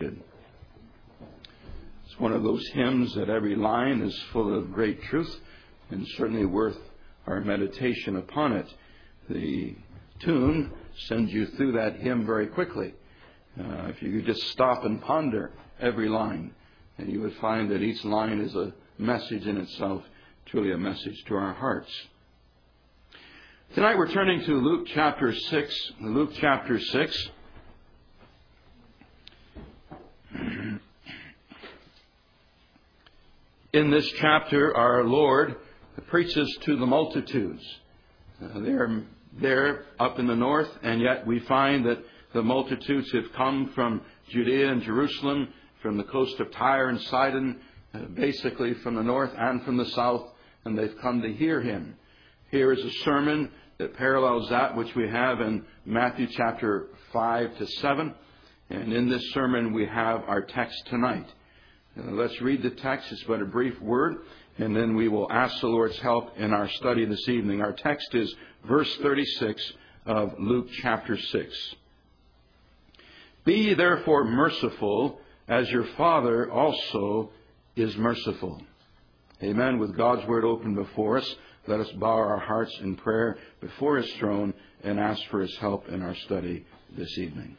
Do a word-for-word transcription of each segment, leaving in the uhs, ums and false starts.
Afflicted. It's one of those hymns that every line is full of great truth and certainly worth our meditation upon it. The tune sends you through that hymn very quickly. Uh, if you could just stop and ponder every line, and you would find that each line is a message in itself, truly a message to our hearts. Tonight we're turning to Luke chapter six. Luke chapter six. In this chapter, our Lord preaches to the multitudes. Uh, they're there up in the north, and yet we find that the multitudes have come from Judea and Jerusalem, from the coast of Tyre and Sidon, uh, basically from the north and from the south, and they've come to hear Him. Here is a sermon that parallels that which we have in Matthew chapter five to seven. And in this sermon we have our text tonight. Uh, let's read the text. It's but a brief word, and then we will ask the Lord's help in our study this evening. Our text is verse thirty-six of Luke chapter six. Be ye therefore merciful, as your Father also is merciful. Amen. With God's word open before us, let us bow our hearts in prayer before His throne and ask for His help in our study this evening.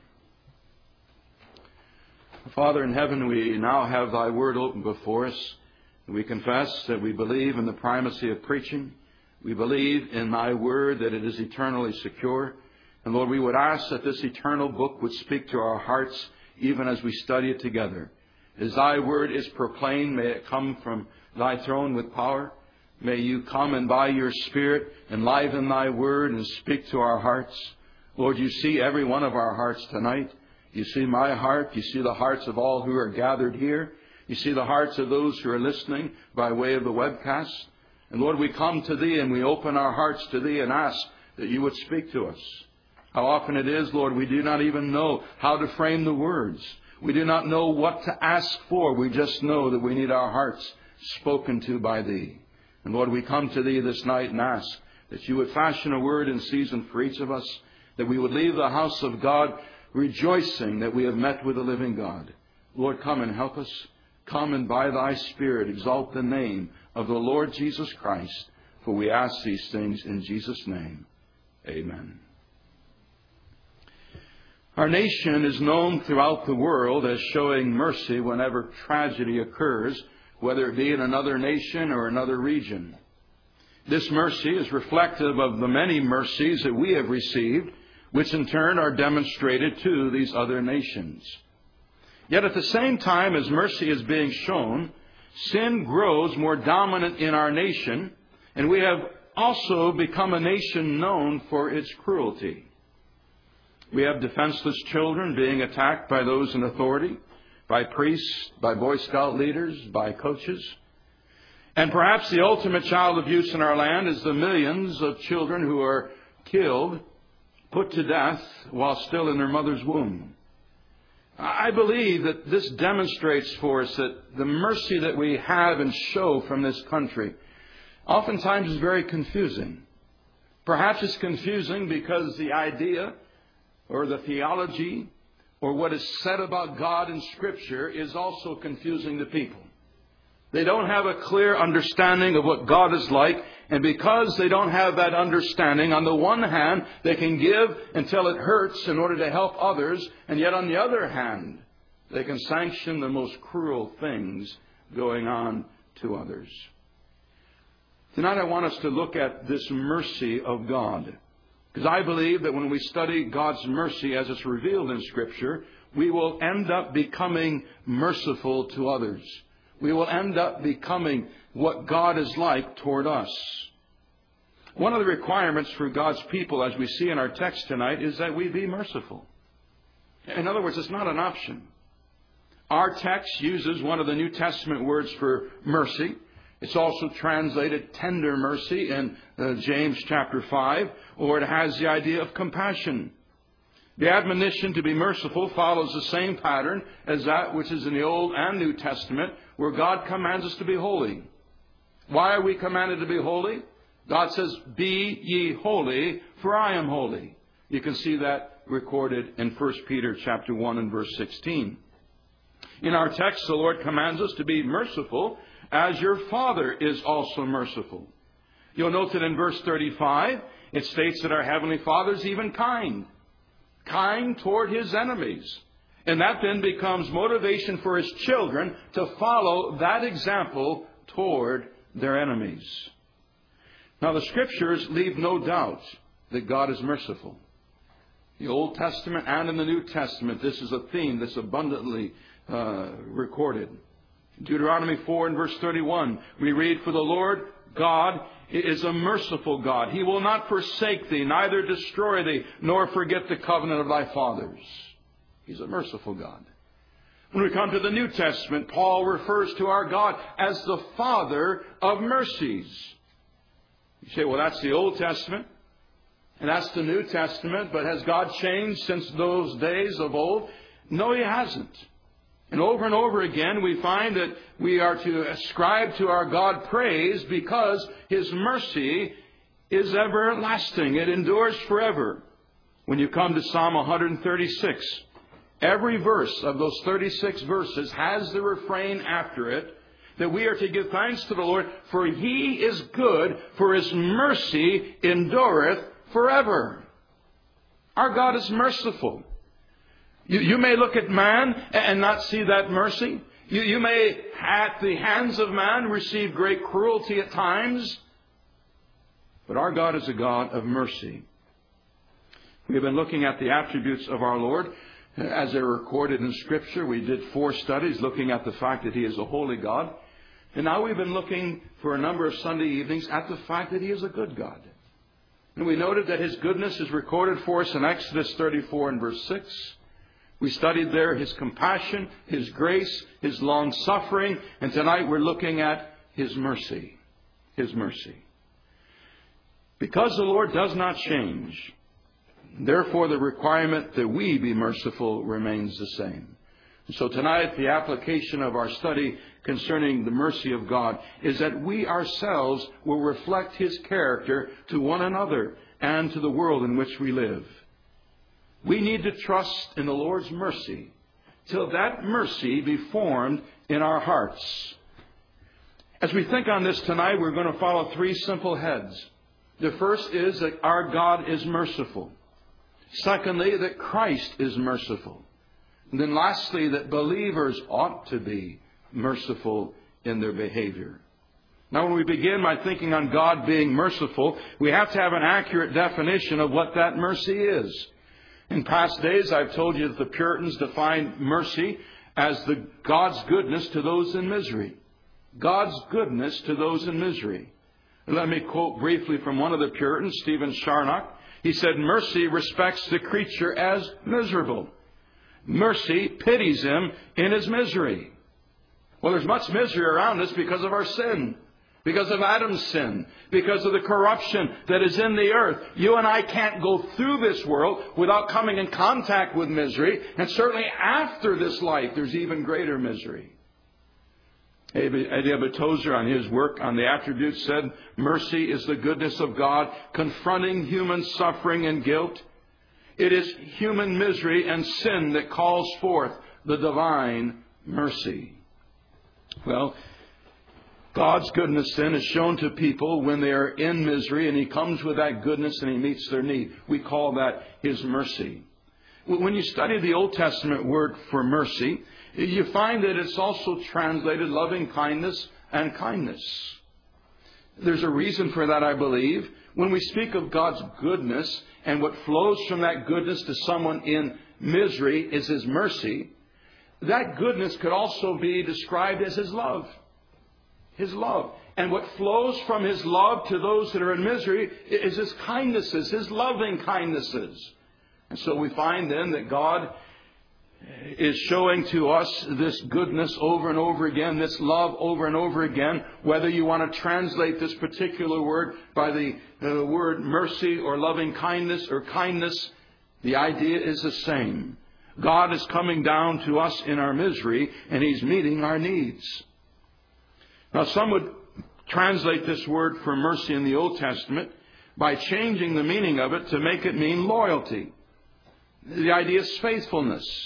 Father in heaven, we now have Thy word open before us. We confess that we believe in the primacy of preaching. We believe in Thy word that it is eternally secure. And Lord, we would ask that this eternal book would speak to our hearts even as we study it together. As Thy word is proclaimed, may it come from Thy throne with power. May You come and by Your Spirit enliven Thy word and speak to our hearts. Lord, You see every one of our hearts tonight. You see my heart. You see the hearts of all who are gathered here. You see the hearts of those who are listening by way of the webcast. And Lord, we come to Thee and we open our hearts to Thee and ask that You would speak to us. How often it is, Lord, we do not even know how to frame the words. We do not know what to ask for. We just know that we need our hearts spoken to by Thee. And Lord, we come to Thee this night and ask that You would fashion a word in season for each of us, that we would leave the house of God rejoicing that we have met with the living God. Lord, come and help us. Come and by Thy Spirit exalt the name of the Lord Jesus Christ. For we ask these things in Jesus' name. Amen. Our nation is known throughout the world as showing mercy whenever tragedy occurs, whether it be in another nation or another region. This mercy is reflective of the many mercies that we have received, which in turn are demonstrated to these other nations. Yet at the same time as mercy is being shown, sin grows more dominant in our nation, and we have also become a nation known for its cruelty. We have defenseless children being attacked by those in authority, by priests, by Boy Scout leaders, by coaches. And perhaps the ultimate child abuse in our land is the millions of children who are killed, put to death while still in their mother's womb. I believe that this demonstrates for us that the mercy that we have and show from this country oftentimes is very confusing. Perhaps it's confusing because the idea or the theology or what is said about God in Scripture is also confusing to people. They don't have a clear understanding of what God is like, and because they don't have that understanding, on the one hand, they can give until it hurts in order to help others, and yet on the other hand, they can sanction the most cruel things going on to others. Tonight I want us to look at this mercy of God, because I believe that when we study God's mercy as it's revealed in Scripture, we will end up becoming merciful to others. We will end up becoming what God is like toward us. One of the requirements for God's people, as we see in our text tonight, is that we be merciful. In other words, it's not an option. Our text uses one of the New Testament words for mercy. It's also translated tender mercy in uh, James chapter five, or it has the idea of compassion. The admonition to be merciful follows the same pattern as that which is in the Old and New Testament, where God commands us to be holy. Why are we commanded to be holy? God says, "Be ye holy, for I am holy." You can see that recorded in First Peter chapter one and verse sixteen. In our text, the Lord commands us to be merciful as your Father is also merciful. You'll note that in verse thirty-five, it states that our Heavenly Father is even kind. Kind toward His enemies. And that then becomes motivation for His children to follow that example toward their enemies. Now, the Scriptures leave no doubt that God is merciful. The Old Testament and in the New Testament, this is a theme that's abundantly uh, recorded. Deuteronomy four and verse thirty-one, we read, "For the Lord God is a merciful God. He will not forsake thee, neither destroy thee, nor forget the covenant of thy fathers." He's a merciful God. When we come to the New Testament, Paul refers to our God as the Father of mercies. You say, well, that's the Old Testament, and that's the New Testament, but has God changed since those days of old? No, He hasn't. And over and over again, we find that we are to ascribe to our God praise because His mercy is everlasting. It endures forever. When you come to Psalm one thirty-six, every verse of those thirty-six verses has the refrain after it that we are to give thanks to the Lord, for He is good, for His mercy endureth forever. Our God is merciful. You, you may look at man and not see that mercy. You, you may, at the hands of man, receive great cruelty at times. But our God is a God of mercy. We have been looking at the attributes of our Lord as they're recorded in Scripture. We did four studies looking at the fact that He is a holy God. And now we've been looking for a number of Sunday evenings at the fact that He is a good God. And we noted that His goodness is recorded for us in Exodus thirty-four and verse six. We studied there His compassion, His grace, His long-suffering. And tonight we're looking at His mercy. His mercy. Because the Lord does not change, therefore the requirement that we be merciful remains the same. So tonight the application of our study concerning the mercy of God is that we ourselves will reflect His character to one another and to the world in which we live. We need to trust in the Lord's mercy till that mercy be formed in our hearts. As we think on this tonight, we're going to follow three simple heads. The first is that our God is merciful. Secondly, that Christ is merciful. And then lastly, that believers ought to be merciful in their behavior. Now, when we begin by thinking on God being merciful, we have to have an accurate definition of what that mercy is. In past days, I've told you that the Puritans defined mercy as the God's goodness to those in misery. God's goodness to those in misery. Let me quote briefly from one of the Puritans, Stephen Charnock. He said, "Mercy respects the creature as miserable. Mercy pities him in his misery." Well, there's much misery around us because of our sin, because of Adam's sin, because of the corruption that is in the earth. You and I can't go through this world without coming in contact with misery. And certainly after this life, there's even greater misery. Eddie Ebert Tozer, on his work on the attributes, said, "Mercy is the goodness of God confronting human suffering and guilt. It is human misery and sin that calls forth the divine mercy." Well, God's goodness then is shown to people when they are in misery, and He comes with that goodness and He meets their need. We call that His mercy. When you study the Old Testament word for mercy, you find that it's also translated loving kindness and kindness. There's a reason for that, I believe. When we speak of God's goodness and what flows from that goodness to someone in misery is His mercy, that goodness could also be described as His love. His love. And what flows from His love to those that are in misery is His kindnesses, His loving kindnesses. And so we find then that God is showing to us this goodness over and over again, this love over and over again. Whether you want to translate this particular word by the uh, word mercy or loving kindness or kindness, the idea is the same. God is coming down to us in our misery, and He's meeting our needs. Now, some would translate this word for mercy in the Old Testament by changing the meaning of it to make it mean loyalty. The idea is faithfulness.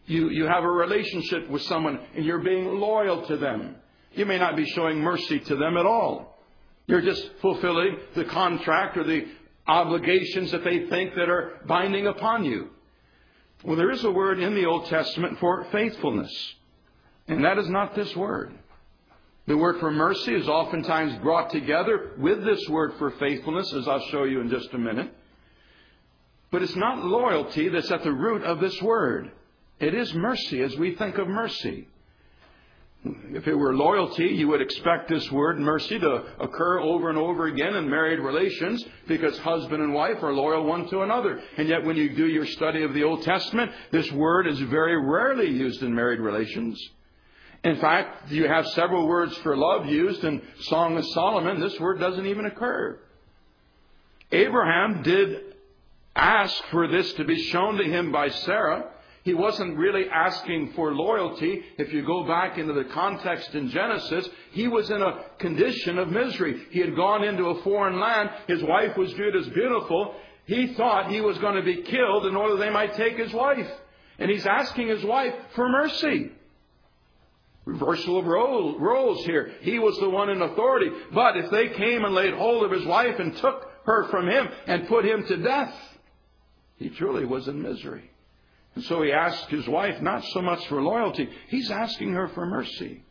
You, you have a relationship with someone and you're being loyal to them. You may not be showing mercy to them at all. You're just fulfilling the contract or the obligations that they think that are binding upon you. Well, there is a word in the Old Testament for faithfulness. And that is not this word. The word for mercy is oftentimes brought together with this word for faithfulness, as I'll show you in just a minute. But it's not loyalty that's at the root of this word. It is mercy as we think of mercy. If it were loyalty, you would expect this word mercy to occur over and over again in married relations because husband and wife are loyal one to another. And yet when you do your study of the Old Testament, this word is very rarely used in married relations. In fact, you have several words for love used in Song of Solomon. This word doesn't even occur. Abraham did ask for this to be shown to him by Sarah. He wasn't really asking for loyalty. If you go back into the context in Genesis, he was in a condition of misery. He had gone into a foreign land. His wife was viewed as beautiful. He thought he was going to be killed in order they might take his wife. And he's asking his wife for mercy. Reversal of role, roles here. He was the one in authority. But if they came and laid hold of his wife and took her from him and put him to death, he truly was in misery. And so he asked his wife not so much for loyalty. He's asking her for mercy.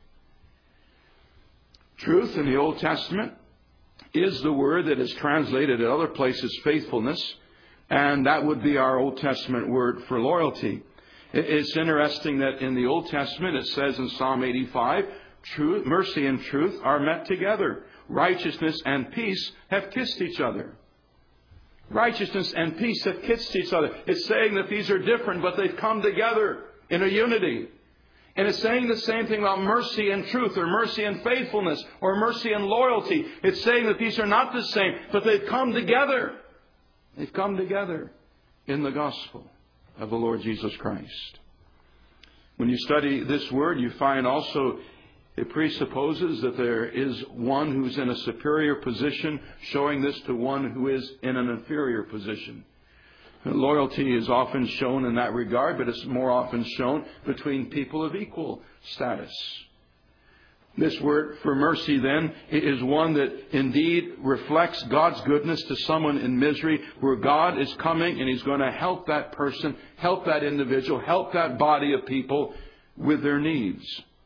Truth in the Old Testament is the word that is translated at other places faithfulness. And that would be our Old Testament word for loyalty. It's interesting that in the Old Testament it says in Psalm eighty-five, truth, mercy and truth are met together. Righteousness and peace have kissed each other. Righteousness and peace have kissed each other. It's saying that these are different, but they've come together in a unity. And it's saying the same thing about mercy and truth, or mercy and faithfulness, or mercy and loyalty. It's saying that these are not the same, but they've come together. They've come together in the gospel of the Lord Jesus Christ. When you study this word, you find also it presupposes that there is one who's in a superior position, showing this to one who is in an inferior position. Loyalty is often shown in that regard, but it's more often shown between people of equal status. This word for mercy, then, is one that indeed reflects God's goodness to someone in misery, where God is coming and He's going to help that person, help that individual, help that body of people with their needs.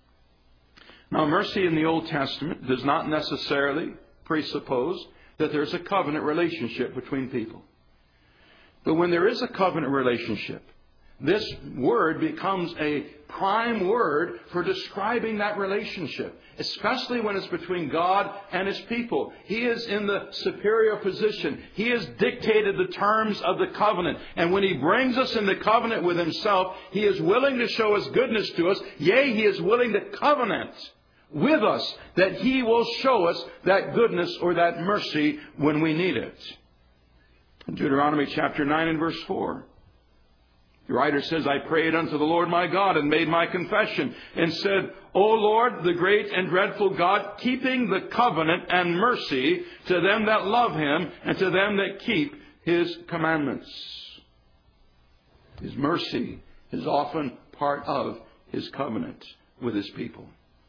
Now, mercy in the Old Testament does not necessarily presuppose that there's a covenant relationship between people. But when there is a covenant relationship, this word becomes a prime word for describing that relationship, especially when it's between God and His people. He is in the superior position. He has dictated the terms of the covenant. And when He brings us into covenant with Himself, He is willing to show His goodness to us. Yea, He is willing to covenant with us that He will show us that goodness or that mercy when we need it. In Deuteronomy chapter nine and verse four, the writer says, I prayed unto the Lord my God and made my confession and said, O Lord, the great and dreadful God, keeping the covenant and mercy to them that love Him and to them that keep His commandments. His mercy is often part of His covenant with His people.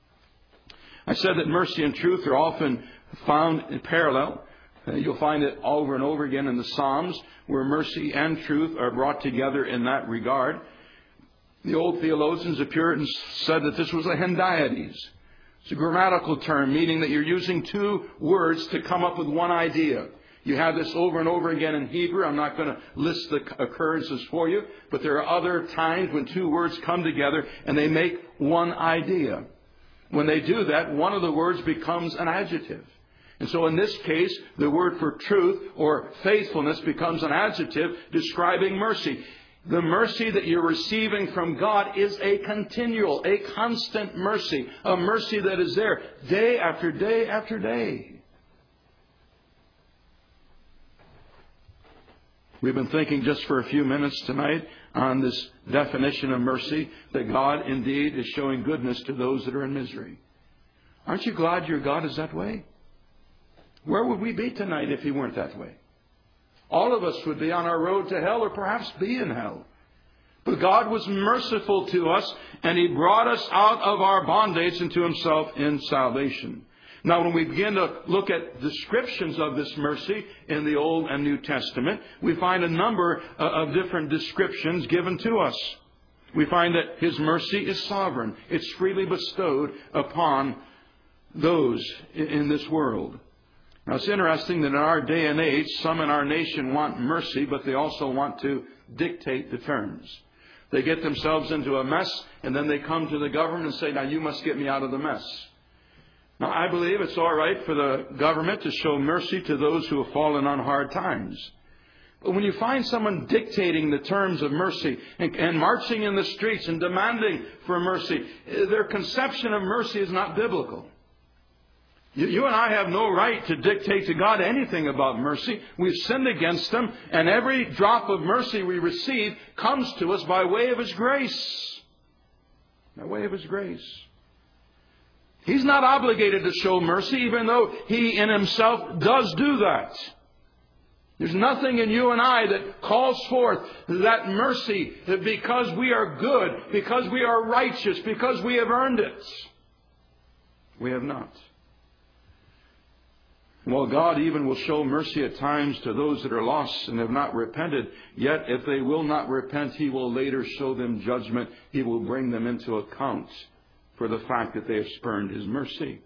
I said that mercy and truth are often found in parallel. Uh, you'll find it over and over again in the Psalms, where mercy and truth are brought together in that regard. The old theologians, the Puritans, said that this was a hendiades. It's a grammatical term, meaning that you're using two words to come up with one idea. You have this over and over again in Hebrew. I'm not going to list the occurrences for you, but there are other times when two words come together and they make one idea. When they do that, one of the words becomes an adjective. And so in this case, the word for truth or faithfulness becomes an adjective describing mercy. The mercy that you're receiving from God is a continual, a constant mercy. A mercy that is there day after day after day. We've been thinking just for a few minutes tonight on this definition of mercy, that God indeed is showing goodness to those that are in misery. Aren't you glad your God is that way? Where would we be tonight if He weren't that way? All of us would be on our road to hell, or perhaps be in hell. But God was merciful to us, and He brought us out of our bondage into Himself in salvation. Now, when we begin to look at descriptions of this mercy in the Old and New Testament, we find a number of different descriptions given to us. We find that His mercy is sovereign. It's freely bestowed upon those in this world. Now, it's interesting that in our day and age, some in our nation want mercy, but they also want to dictate the terms. They get themselves into a mess, and then they come to the government and say, now you must get me out of the mess. Now, I believe it's all right for the government to show mercy to those who have fallen on hard times. But when you find someone dictating the terms of mercy and, and marching in the streets and demanding for mercy, their conception of mercy is not biblical. You, you and I have no right to dictate to God anything about mercy. We've sinned against Him, and every drop of mercy we receive comes to us by way of His grace. By way of His grace. He's not obligated to show mercy, even though He in Himself does do that. There's nothing in you and I that calls forth that mercy because we are good, because we are righteous, because we have earned it. We have not. While God even will show mercy at times to those that are lost and have not repented, yet if they will not repent, He will later show them judgment. He will bring them into account for the fact that they have spurned His mercy.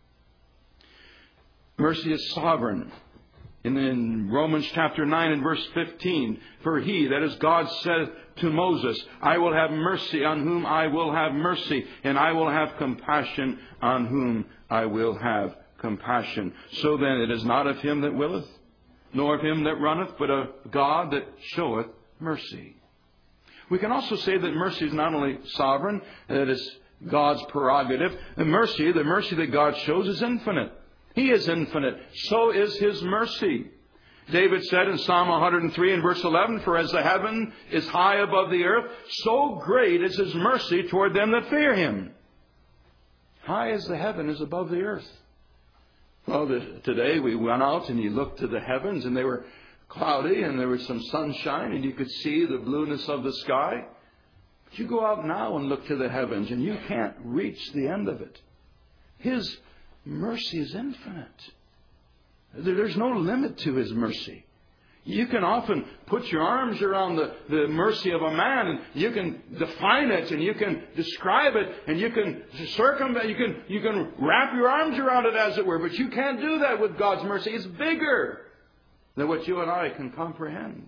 Mercy is sovereign. And in Romans chapter nine and verse fifteen, for He, that is God, said to Moses, I will have mercy on whom I will have mercy, and I will have compassion on whom I will have compassion. So then it is not of him that willeth, nor of him that runneth, but of God that showeth mercy. We can also say that mercy is not only sovereign, that is God's prerogative. The mercy, the mercy that God shows is infinite. He is infinite. So is His mercy. David said in Psalm one hundred three and verse eleven, for as the heaven is high above the earth, so great is His mercy toward them that fear Him. High as the heaven is above the earth. Well, the, today we went out and you looked to the heavens and they were cloudy and there was some sunshine and you could see the blueness of the sky. But you go out now and look to the heavens and you can't reach the end of it. His mercy is infinite. There's no limit to His mercy. You can often put your arms around the, the mercy of a man and you can define it and you can describe it and you can circumvent, you can, you can wrap your arms around it as it were, but you can't do that with God's mercy. It's bigger than what you and I can comprehend.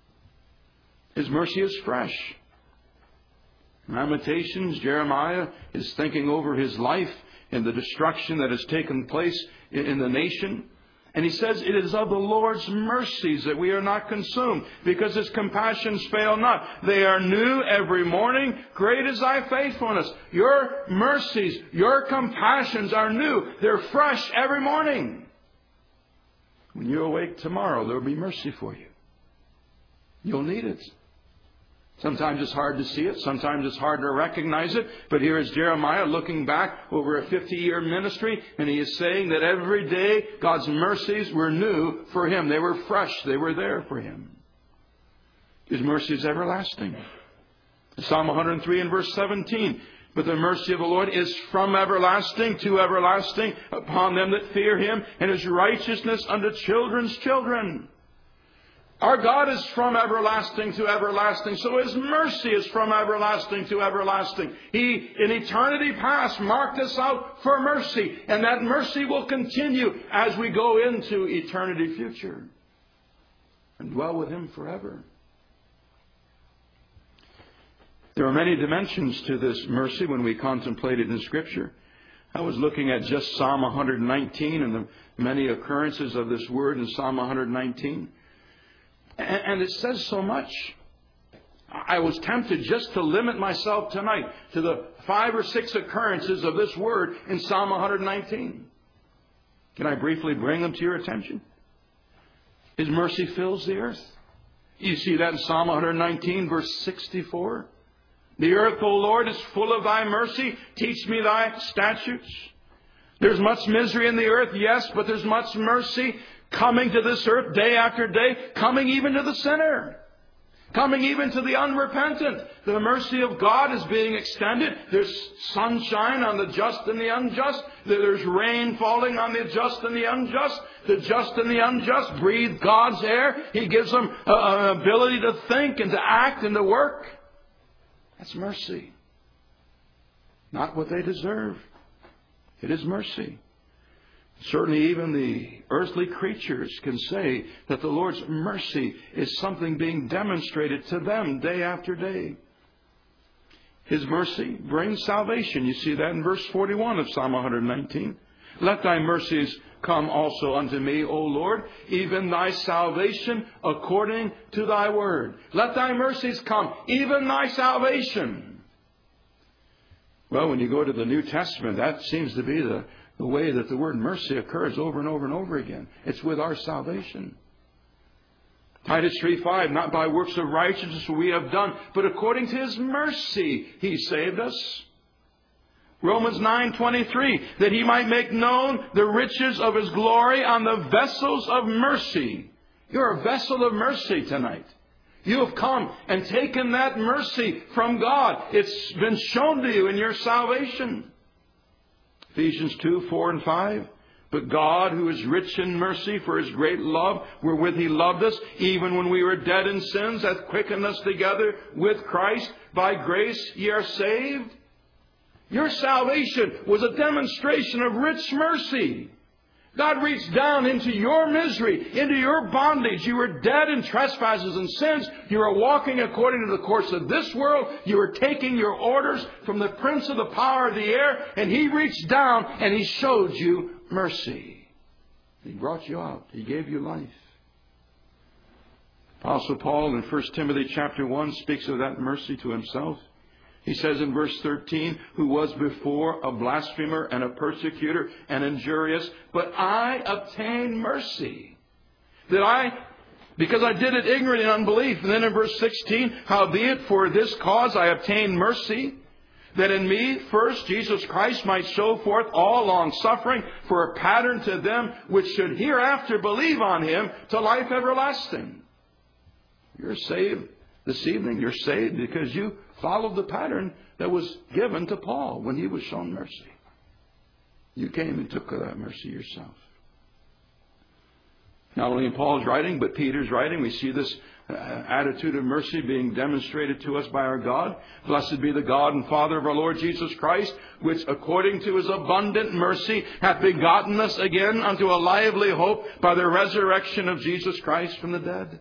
His mercy is fresh. In Lamentations, Jeremiah is thinking over his life and the destruction that has taken place in, in the nation. And he says, it is of the Lord's mercies that we are not consumed, because His compassions fail not. They are new every morning. Great is Thy faithfulness. Your mercies, your compassions are new. They're fresh every morning. When you awake tomorrow, there will be mercy for you. You'll need it. Sometimes it's hard to see it. Sometimes it's hard to recognize it. But here is Jeremiah looking back over a fifty-year ministry, and he is saying that every day God's mercies were new for him. They were fresh. They were there for him. His mercy is everlasting. Psalm one hundred three and verse seventeen. But the mercy of the Lord is from everlasting to everlasting upon them that fear Him, and His righteousness unto children's children. Our God is from everlasting to everlasting, so His mercy is from everlasting to everlasting. He, in eternity past, marked us out for mercy, and that mercy will continue as we go into eternity future and dwell with Him forever. There are many dimensions to this mercy when we contemplate it in Scripture. I was looking at just Psalm one hundred nineteen and the many occurrences of this word in Psalm one hundred nineteen. And it says so much. I was tempted just to limit myself tonight to the five or six occurrences of this word in Psalm one hundred nineteen. Can I briefly bring them to your attention? His mercy fills the earth. You see that in Psalm one hundred nineteen, verse sixty-four. The earth, O Lord, is full of Thy mercy. Teach me Thy statutes. There's much misery in the earth, yes, but there's much mercy coming to this earth day after day, coming even to the sinner. Coming even to the unrepentant. The mercy of God is being extended. There's sunshine on the just and the unjust. There's rain falling on the just and the unjust. The just and the unjust breathe God's air. He gives them an ability to think and to act and to work. That's mercy. Not what they deserve. It is mercy. Certainly even the earthly creatures can say that the Lord's mercy is something being demonstrated to them day after day. His mercy brings salvation. You see that in verse forty-one of Psalm one nineteen. Let thy mercies come also unto me, O Lord, even thy salvation according to thy word. Let thy mercies come, even thy salvation. Well, when you go to the New Testament, that seems to be the The way that the word mercy occurs over and over and over again. It's with our salvation. Titus three five, not by works of righteousness we have done, but according to His mercy He saved us. Romans nine twenty-three, that He might make known the riches of His glory on the vessels of mercy. You're a vessel of mercy tonight. You have come and taken that mercy from God. It's been shown to you in your salvation. Ephesians two, four and five. But God, who is rich in mercy for His great love, wherewith He loved us, even when we were dead in sins, hath quickened us together with Christ. By grace ye are saved. Your salvation was a demonstration of rich mercy. God reached down into your misery, into your bondage. You were dead in trespasses and sins. You were walking according to the course of this world. You were taking your orders from the prince of the power of the air. And He reached down and He showed you mercy. He brought you out. He gave you life. Apostle Paul in First Timothy chapter one speaks of that mercy to himself. He says in verse thirteen, who was before a blasphemer and a persecutor and injurious, but I obtained mercy. That I, because I did it ignorant in unbelief. And then in verse sixteen, howbeit for this cause I obtained mercy, that in me first Jesus Christ might show forth all long suffering for a pattern to them which should hereafter believe on Him to life everlasting. You're saved this evening. You're saved because you followed the pattern that was given to Paul when he was shown mercy. You came and took that mercy yourself. Not only in Paul's writing, but Peter's writing, we see this uh, attitude of mercy being demonstrated to us by our God. Blessed be the God and Father of our Lord Jesus Christ, which according to His abundant mercy hath begotten us again unto a lively hope by the resurrection of Jesus Christ from the dead.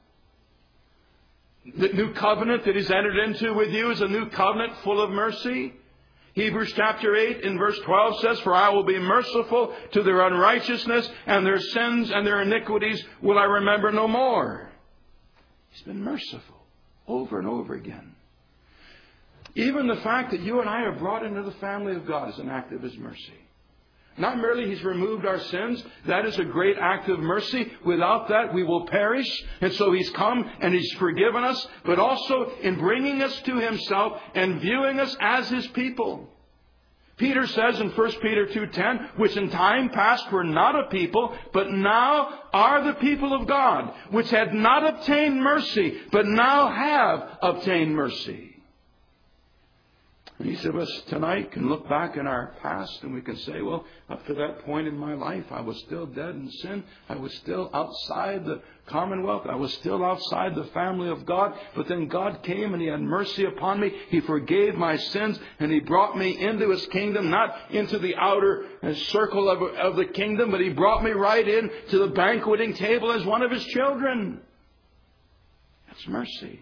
The new covenant that He's entered into with you is a new covenant full of mercy. Hebrews chapter eight in verse twelve says, for I will be merciful to their unrighteousness, and their sins and their iniquities will I remember no more. He's been merciful over and over again. Even the fact that you and I are brought into the family of God is an act of His mercy. Not merely He's removed our sins. That is a great act of mercy. Without that, we will perish. And so He's come and He's forgiven us. But also in bringing us to Himself and viewing us as His people. Peter says in First Peter two ten, which in time past were not a people, but now are the people of God, which had not obtained mercy, but now have obtained mercy. And each of us tonight can look back in our past and we can say, well, up to that point in my life, I was still dead in sin. I was still outside the commonwealth. I was still outside the family of God. But then God came and He had mercy upon me. He forgave my sins and He brought me into His kingdom, not into the outer circle of, of the kingdom, but He brought me right in to the banqueting table as one of His children. That's mercy.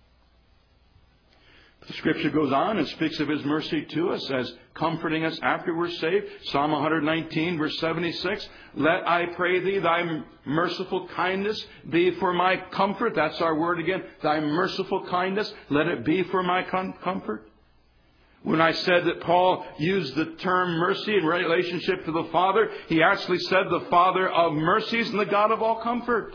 The Scripture goes on and speaks of His mercy to us as comforting us after we're saved. Psalm one nineteen, verse seventy-six. Let, I pray thee, thy merciful kindness be for my comfort. That's our word again. Thy merciful kindness. Let it be for my com- comfort. When I said that Paul used the term mercy in relationship to the Father, he actually said the Father of mercies and the God of all comfort.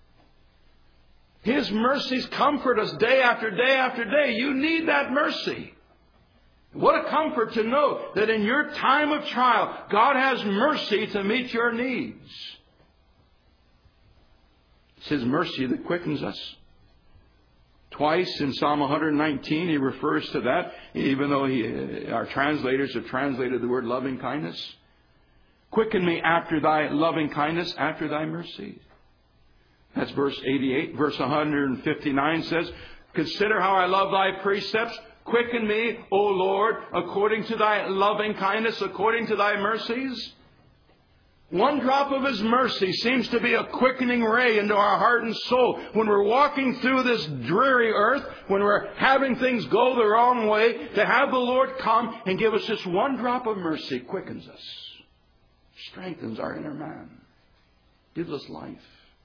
His mercies comfort us day after day after day. You need that mercy. What a comfort to know that in your time of trial, God has mercy to meet your needs. It's His mercy that quickens us. Twice in Psalm one nineteen, he refers to that, even though he, our translators have translated the word loving kindness. Quicken me after thy loving kindness, after thy mercy. That's verse eighty-eight. Verse one fifty-nine says, consider how I love thy precepts. Quicken me, O Lord, according to thy loving kindness, according to thy mercies. One drop of His mercy seems to be a quickening ray into our heart and soul. When we're walking through this dreary earth, when we're having things go the wrong way, to have the Lord come and give us just one drop of mercy quickens us, strengthens our inner man, gives us life.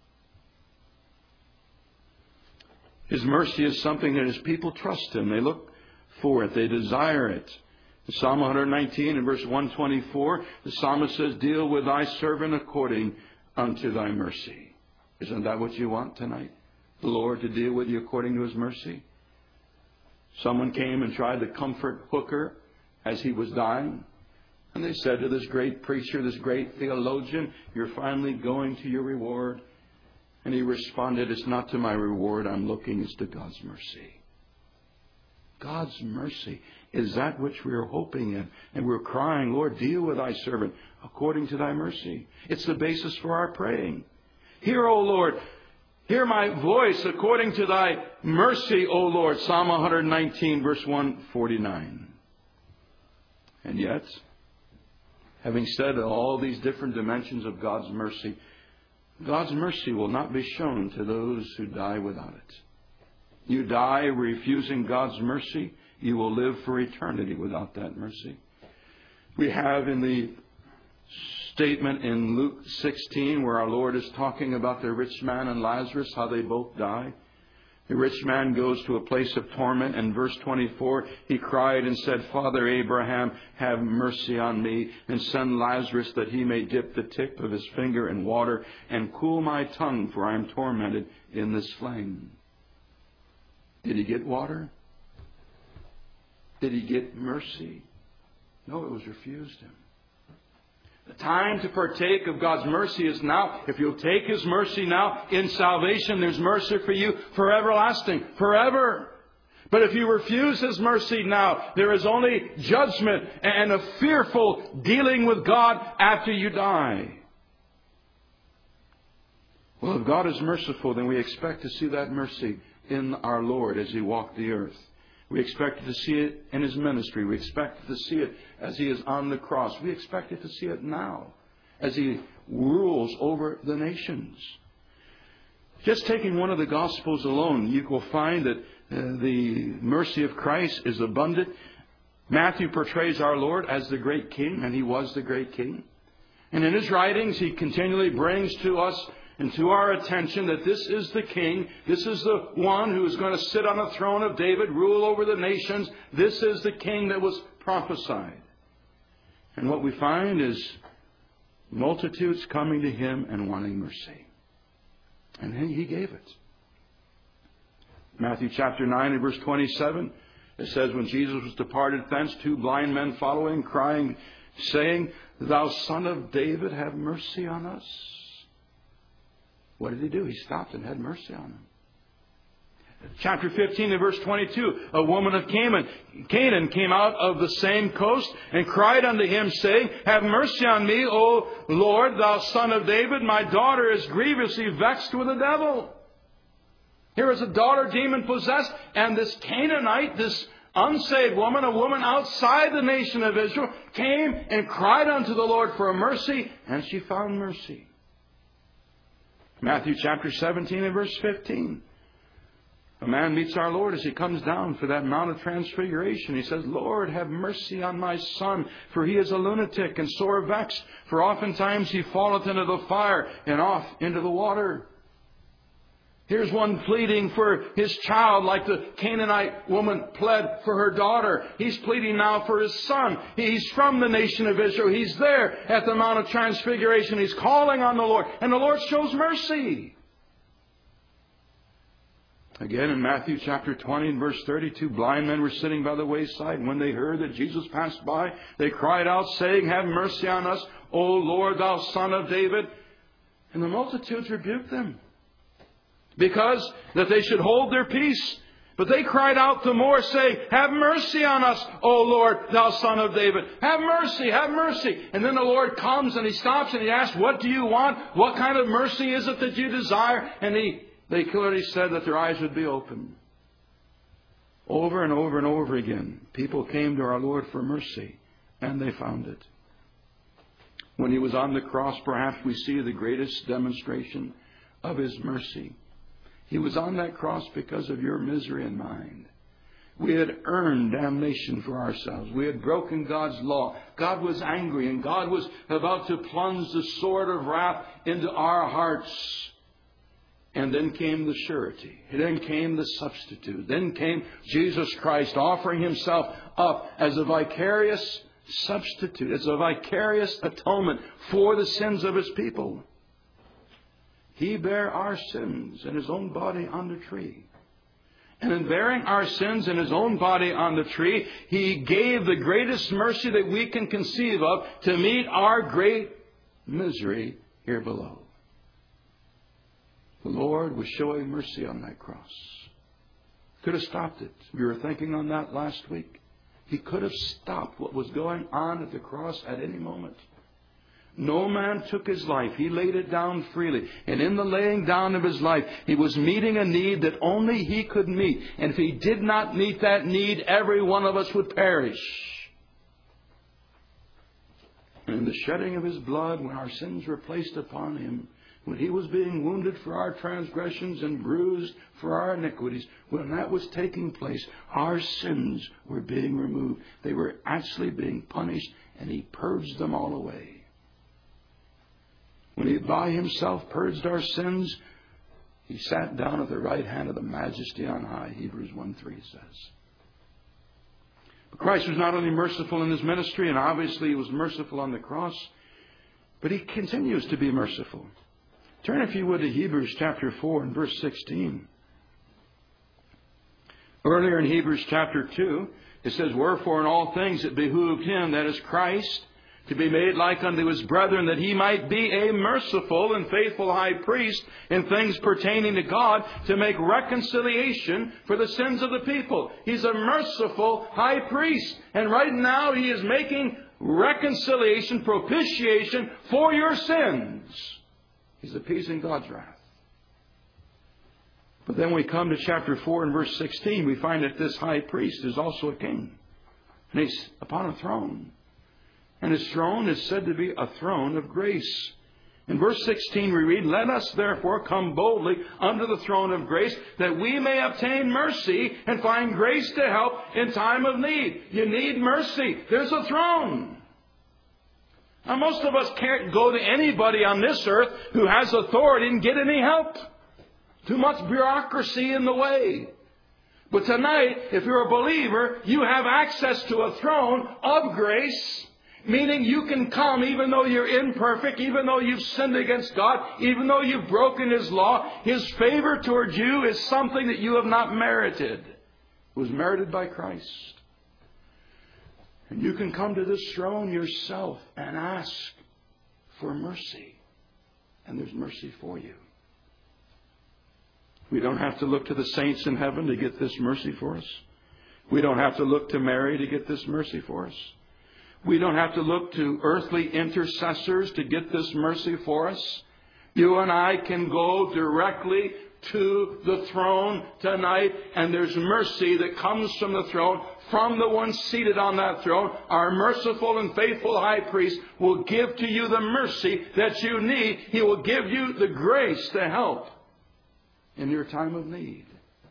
His mercy is something that His people trust Him. They look for it. They desire it. In Psalm one nineteen and verse one twenty-four, the psalmist says, deal with thy servant according unto thy mercy. Isn't that what you want tonight? The Lord to deal with you according to His mercy? Someone came and tried to comfort Hooker as he was dying. And they said to this great preacher, this great theologian, you're finally going to your reward. And he responded, it's not to my reward I'm looking, it's to God's mercy. God's mercy is that which we are hoping in. And we're crying, Lord, deal with thy servant according to thy mercy. It's the basis for our praying. Hear, O Lord, hear my voice according to thy mercy, O Lord. Psalm one nineteen, verse one forty-nine. And yet, having said all these different dimensions of God's mercy, God's mercy will not be shown to those who die without it. You die refusing God's mercy, you will live for eternity without that mercy. We have in the statement in Luke sixteen where our Lord is talking about the rich man and Lazarus, how they both die. The rich man goes to a place of torment. In verse twenty-four, he cried and said, Father Abraham, have mercy on me, and send Lazarus that he may dip the tip of his finger in water and cool my tongue, for I am tormented in this flame. Did he get water? Did he get mercy? No, it was refused him. The time to partake of God's mercy is now. If you'll take His mercy now in salvation, there's mercy for you for everlasting, forever. But if you refuse His mercy now, there is only judgment and a fearful dealing with God after you die. Well, if God is merciful, then we expect to see that mercy in our Lord as He walked the earth. We expected to see it in His ministry. We expected to see it as He is on the cross. We expected to see it now as He rules over the nations. Just taking one of the Gospels alone, you will find that uh, the mercy of Christ is abundant. Matthew portrays our Lord as the great King, and He was the great King. And in his writings, he continually brings to us and to our attention that this is the King. This is the one who is going to sit on the throne of David, rule over the nations. This is the King that was prophesied. And what we find is multitudes coming to Him and wanting mercy. And He gave it. Matthew chapter nine and verse twenty-seven, it says, when Jesus was departed thence, two blind men following, crying, saying, Thou Son of David, have mercy on us. What did He do? He stopped and had mercy on them. Chapter fifteen and verse twenty-two, a woman of Canaan, Canaan came out of the same coast and cried unto Him, saying, Have mercy on me, O Lord, thou Son of David. My daughter is grievously vexed with the devil. Here is a daughter demon-possessed, and this Canaanite, this unsaved woman, a woman outside the nation of Israel, came and cried unto the Lord for mercy, and she found mercy. Matthew chapter seventeen and verse fifteen. A man meets our Lord as He comes down for that Mount of Transfiguration. He says, Lord, have mercy on my son, for he is a lunatic and sore vexed. For oftentimes he falleth into the fire and off into the water. Here's one pleading for his child like the Canaanite woman pled for her daughter. He's pleading now for his son. He's from the nation of Israel. He's there at the Mount of Transfiguration. He's calling on the Lord. And the Lord shows mercy. Again, in Matthew chapter twenty and verse thirty-two, blind men were sitting by the wayside. And when they heard that Jesus passed by, they cried out, saying, Have mercy on us, O Lord, thou Son of David. And the multitudes rebuked them, because that they should hold their peace. But they cried out the more, saying, have mercy on us, O Lord, thou Son of David. Have mercy, have mercy. And then the Lord comes and He stops and He asks, what do you want? What kind of mercy is it that you desire? And he, they clearly said that their eyes would be opened. Over and over and over again, people came to our Lord for mercy, and they found it. When He was on the cross, perhaps we see the greatest demonstration of His mercy. He was on that cross because of your misery and mine. We had earned damnation for ourselves. We had broken God's law. God was angry, and God was about to plunge the sword of wrath into our hearts. And then came the surety. Then came the substitute. Then came Jesus Christ offering Himself up as a vicarious substitute, as a vicarious atonement for the sins of His people. He bare our sins in His own body on the tree. And in bearing our sins in His own body on the tree, He gave the greatest mercy that we can conceive of to meet our great misery here below. The Lord was showing mercy on that cross. Could have stopped it. We were thinking on that last week. He could have stopped what was going on at the cross at any moment. No man took His life. He laid it down freely. And in the laying down of His life, He was meeting a need that only He could meet. And if He did not meet that need, every one of us would perish. And in the shedding of His blood, when our sins were placed upon Him, when He was being wounded for our transgressions and bruised for our iniquities, when that was taking place, our sins were being removed. They were actually being punished, and He purged them all away. When He by Himself purged our sins, He sat down at the right hand of the Majesty on high, Hebrews one three says. But Christ was not only merciful in His ministry, and obviously He was merciful on the cross, but He continues to be merciful. Turn, if you would, to Hebrews chapter four and verse sixteen. Earlier in Hebrews chapter two, it says, wherefore in all things it behooved Him, that is Christ, to be made like unto His brethren, that He might be a merciful and faithful high priest in things pertaining to God, to make reconciliation for the sins of the people. He's a merciful high priest. And right now He is making reconciliation, propitiation for your sins. He's appeasing God's wrath. But then we come to chapter four and verse sixteen. We find that this high priest is also a king. And He's upon a throne. And His throne is said to be a throne of grace. In verse sixteen we read, let us therefore come boldly unto the throne of grace, that we may obtain mercy and find grace to help in time of need. You need mercy. There's a throne. Now, most of us can't go to anybody on this earth who has authority and get any help. Too much bureaucracy in the way. But tonight, if you're a believer, you have access to a throne of grace, meaning you can come even though you're imperfect, even though you've sinned against God, even though you've broken His law. His favor towards you is something that you have not merited. It was merited by Christ. And you can come to this throne yourself and ask for mercy. And there's mercy for you. We don't have to look to the saints in heaven to get this mercy for us. We don't have to look to Mary to get this mercy for us. We don't have to look to earthly intercessors to get this mercy for us. You and I can go directly to the throne tonight, and there's mercy that comes from the throne, from the one seated on that throne. Our merciful and faithful high priest will give to you the mercy that you need. He will give you the grace to help in your time of need.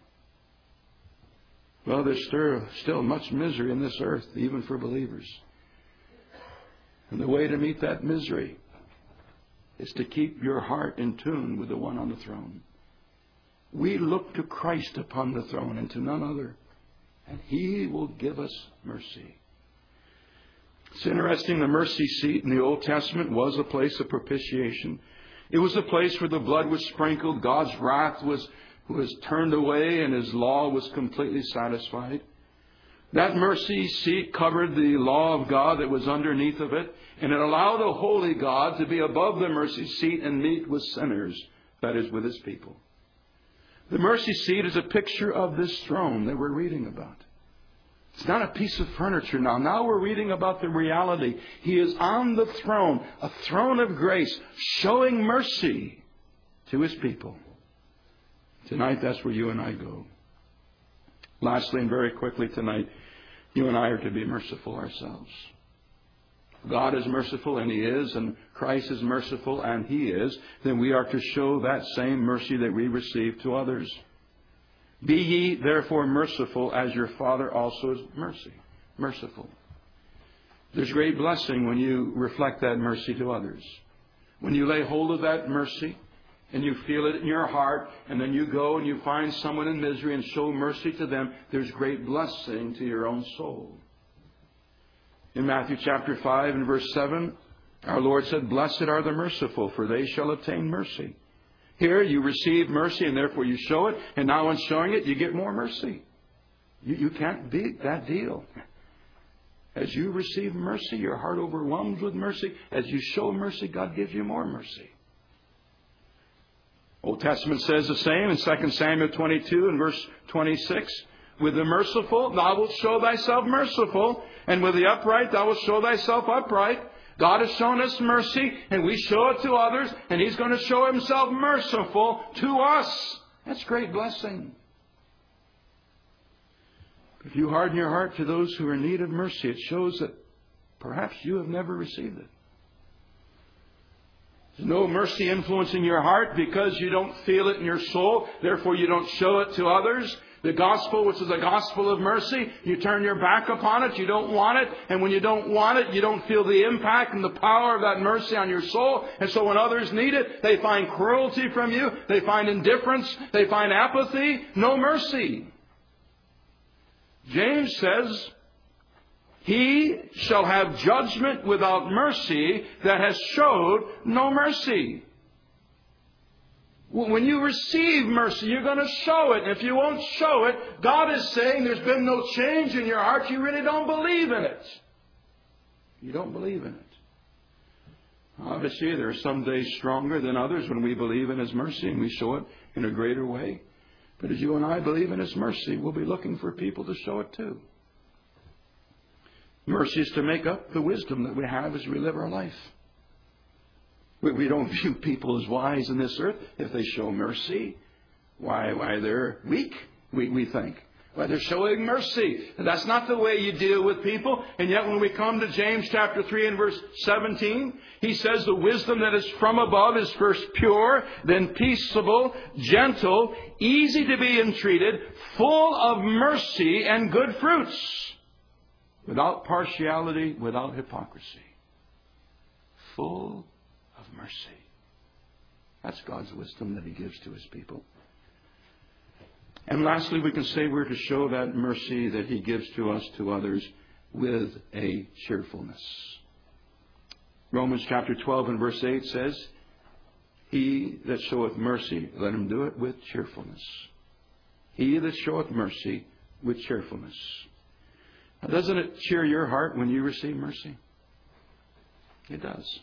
Well, there's still, still much misery in this earth, even for believers. And the way to meet that misery is to keep your heart in tune with the one on the throne. We look to Christ upon the throne and to none other, and He will give us mercy. It's interesting, the mercy seat in the Old Testament was a place of propitiation. It was a place where the blood was sprinkled, God's wrath was, was turned away, and His law was completely satisfied. That mercy seat covered the law of God that was underneath of it, and it allowed a holy God to be above the mercy seat and meet with sinners, that is, with His people. The mercy seat is a picture of this throne that we're reading about. It's not a piece of furniture now. Now we're reading about the reality. He is on the throne, a throne of grace, showing mercy to His people. Tonight, that's where you and I go. Lastly, and very quickly tonight, you and I are to be merciful ourselves. God is merciful, and He is, and Christ is merciful, and He is. Then we are to show that same mercy that we receive to others. Be ye therefore merciful, as your Father also is mercy, merciful. There's great blessing when you reflect that mercy to others. When you lay hold of that mercy and you feel it in your heart, and then you go and you find someone in misery and show mercy to them, there's great blessing to your own soul. In Matthew chapter five and verse seven, our Lord said, "Blessed are the merciful, for they shall obtain mercy." Here you receive mercy and therefore you show it. And now in showing it, you get more mercy. You, you can't beat that deal. As you receive mercy, your heart overwhelms with mercy. As you show mercy, God gives you more mercy. Old Testament says the same in Second Samuel twenty-two and verse twenty-six. With the merciful, thou wilt show thyself merciful. And with the upright, thou wilt show thyself upright. God has shown us mercy, and we show it to others, and He's going to show Himself merciful to us. That's great blessing. If you harden your heart to those who are in need of mercy, it shows that perhaps you have never received it. There's no mercy influencing your heart because you don't feel it in your soul. Therefore, you don't show it to others. The gospel, which is a gospel of mercy, you turn your back upon it. You don't want it. And when you don't want it, you don't feel the impact and the power of that mercy on your soul. And so when others need it, they find cruelty from you. They find indifference. They find apathy. No mercy. James says, "He shall have judgment without mercy that has showed no mercy." When you receive mercy, you're going to show it. And if you won't show it, God is saying there's been no change in your heart. You really don't believe in it. You don't believe in it. Obviously, there are some days stronger than others when we believe in His mercy and we show it in a greater way. But as you and I believe in His mercy, we'll be looking for people to show it too. Mercy is to make up the wisdom that we have as we live our life. We don't view people as wise in this earth if they show mercy. Why, why they're weak, we, we think. Why, they're showing mercy. And that's not the way you deal with people. And yet when we come to James chapter three and verse seventeen, he says the wisdom that is from above is first pure, then peaceable, gentle, easy to be entreated, full of mercy and good fruits, without partiality, without hypocrisy. Full of mercy. That's God's wisdom that He gives to His people. And lastly, we can say we're to show that mercy that He gives to us to others with a cheerfulness. Romans chapter twelve and verse eight says, "He that showeth mercy, let him do it with cheerfulness." He that showeth mercy with cheerfulness. Now, doesn't it cheer your heart when you receive mercy? It does.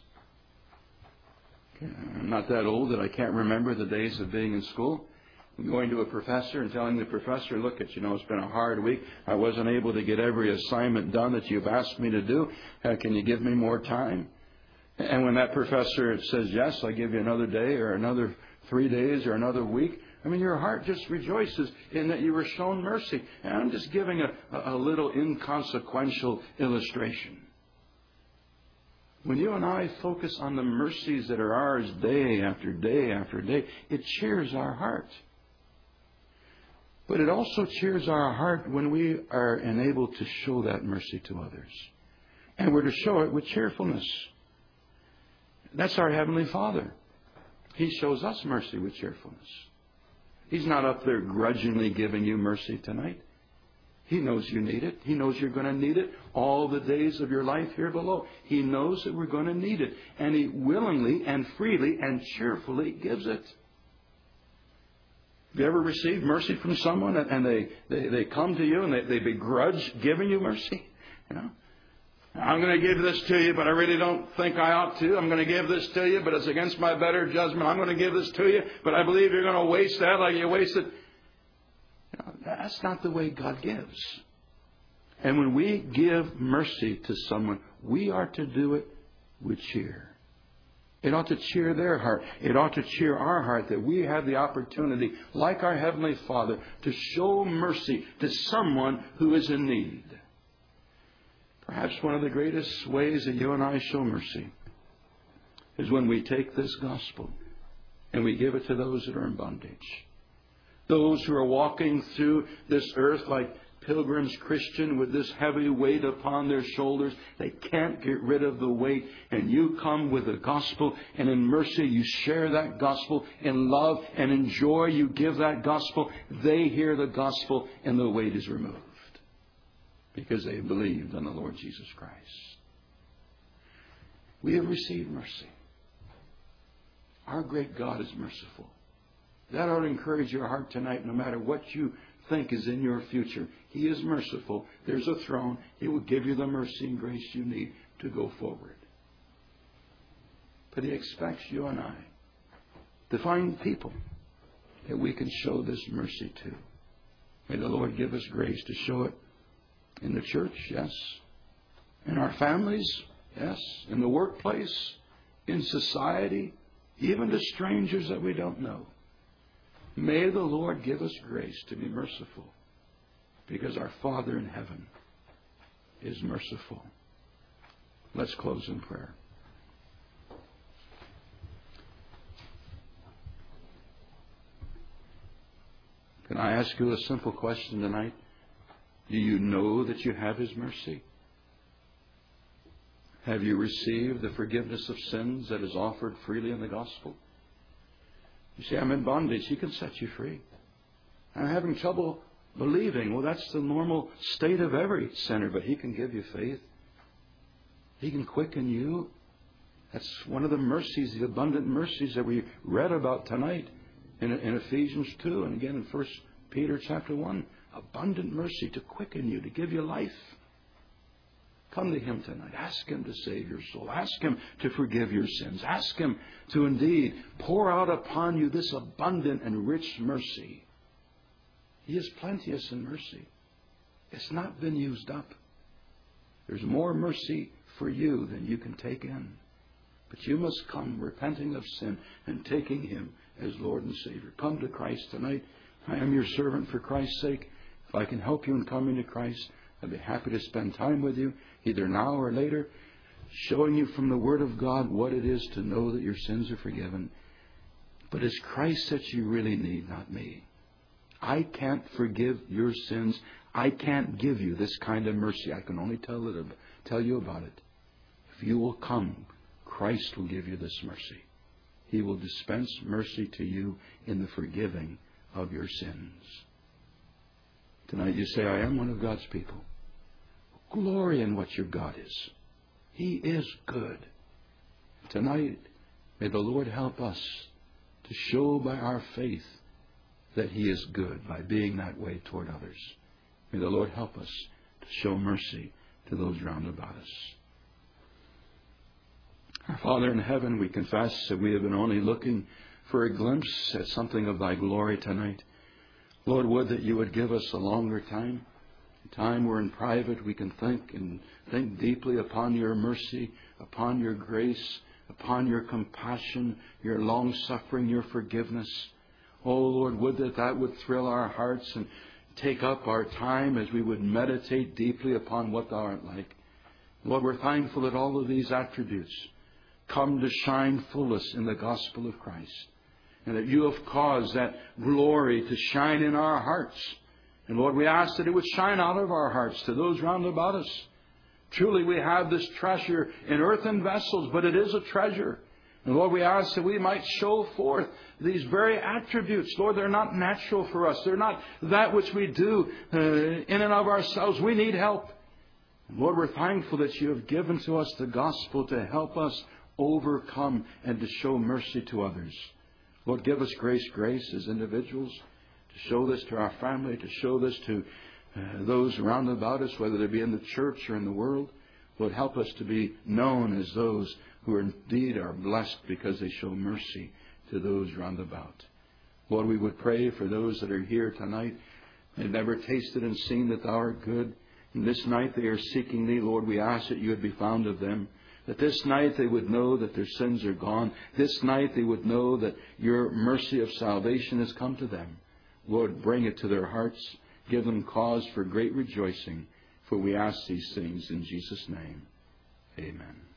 I'm not that old that I can't remember the days of being in school. Going to a professor and telling the professor, "Look, it, you know, it's been a hard week. I wasn't able to get every assignment done that you've asked me to do. Uh, can you give me more time?" And when that professor says, "Yes, I'll give you another day or another three days or another week," I mean, your heart just rejoices in that you were shown mercy. And I'm just giving a, a little inconsequential illustration. When you and I focus on the mercies that are ours day after day after day, it cheers our heart. But it also cheers our heart when we are enabled to show that mercy to others. And we're to show it with cheerfulness. That's our Heavenly Father. He shows us mercy with cheerfulness. He's not up there grudgingly giving you mercy tonight. He knows you need it. He knows you're going to need it all the days of your life here below. He knows that we're going to need it. And He willingly and freely and cheerfully gives it. Have you ever received mercy from someone and they, they, they come to you and they, they begrudge giving you mercy? You know? I'm going to give this to you, but I really don't think I ought to. I'm going to give this to you, but it's against my better judgment. I'm going to give this to you, but I believe you're going to waste that like you wasted. You know, that's not the way God gives. And when we give mercy to someone, we are to do it with cheer. It ought to cheer their heart. It ought to cheer our heart that we have the opportunity, like our Heavenly Father, to show mercy to someone who is in need. Perhaps one of the greatest ways that you and I show mercy is when we take this gospel and we give it to those that are in bondage. Those who are walking through this earth like pilgrims, Christian, with this heavy weight upon their shoulders. They can't get rid of the weight. And you come with the gospel, and in mercy you share that gospel. In love and in joy you give that gospel. They hear the gospel and the weight is removed because they have believed on the Lord Jesus Christ. We have received mercy. Our great God is merciful. That ought to encourage your heart tonight, no matter what you think is in your future. He is merciful. There's a throne. He will give you the mercy and grace you need to go forward. But He expects you and I to find people that we can show this mercy to. May the Lord give us grace to show it in the church, yes. In our families, yes. In the workplace, in society, even to strangers that we don't know. May the Lord give us grace to be merciful, because our Father in heaven is merciful. Let's close in prayer. Can I ask you a simple question tonight? Do you know that you have His mercy? Have you received the forgiveness of sins that is offered freely in the gospel? You say, I'm in bondage. He can set you free. I'm having trouble believing. Well, that's the normal state of every sinner, but He can give you faith. He can quicken you. That's one of the mercies, the abundant mercies that we read about tonight in, in Ephesians two and again in First Peter chapter one. Abundant mercy to quicken you, to give you life. Come to Him tonight. Ask Him to save your soul. Ask Him to forgive your sins. Ask Him to indeed pour out upon you this abundant and rich mercy. He is plenteous in mercy. It's not been used up. There's more mercy for you than you can take in. But you must come repenting of sin and taking Him as Lord and Savior. Come to Christ tonight. I am your servant for Christ's sake. If I can help you in coming to Christ, I'd be happy to spend time with you, either now or later, showing you from the Word of God what it is to know that your sins are forgiven. But it's Christ that you really need, not me. I can't forgive your sins. I can't give you this kind of mercy. I can only tell it, tell you about it. If you will come, Christ will give you this mercy. He will dispense mercy to you in the forgiving of your sins. Tonight you say, I am one of God's people. Glory in what your God is. He is good. Tonight, may the Lord help us to show by our faith that He is good by being that way toward others. May the Lord help us to show mercy to those round about us. Our Father in heaven, we confess that we have been only looking for a glimpse at something of Thy glory tonight. Lord, would that You would give us a longer time, a time where in private we can think and think deeply upon Your mercy, upon Your grace, upon Your compassion, Your long-suffering, Your forgiveness. Oh, Lord, would that that would thrill our hearts and take up our time as we would meditate deeply upon what Thou art like. Lord, we're thankful that all of these attributes come to shine fullest in the gospel of Christ. And that You have caused that glory to shine in our hearts. And Lord, we ask that it would shine out of our hearts to those round about us. Truly, we have this treasure in earthen vessels, but it is a treasure. And Lord, we ask that we might show forth these very attributes. Lord, they're not natural for us. They're not that which we do uh, in and of ourselves. We need help. And Lord, we're thankful that You have given to us the gospel to help us overcome and to show mercy to others. Lord, give us grace, grace as individuals to show this to our family, to show this to uh, those around about us, whether they be in the church or in the world. Lord, help us to be known as those who are indeed are blessed because they show mercy to those round about. Lord, we would pray for those that are here tonight. They've never tasted and seen that Thou art good. And this night they are seeking Thee. Lord, we ask that You would be found of them. That this night they would know that their sins are gone. This night they would know that Your mercy of salvation has come to them. Lord, bring it to their hearts. Give them cause for great rejoicing. For we ask these things in Jesus' name. Amen.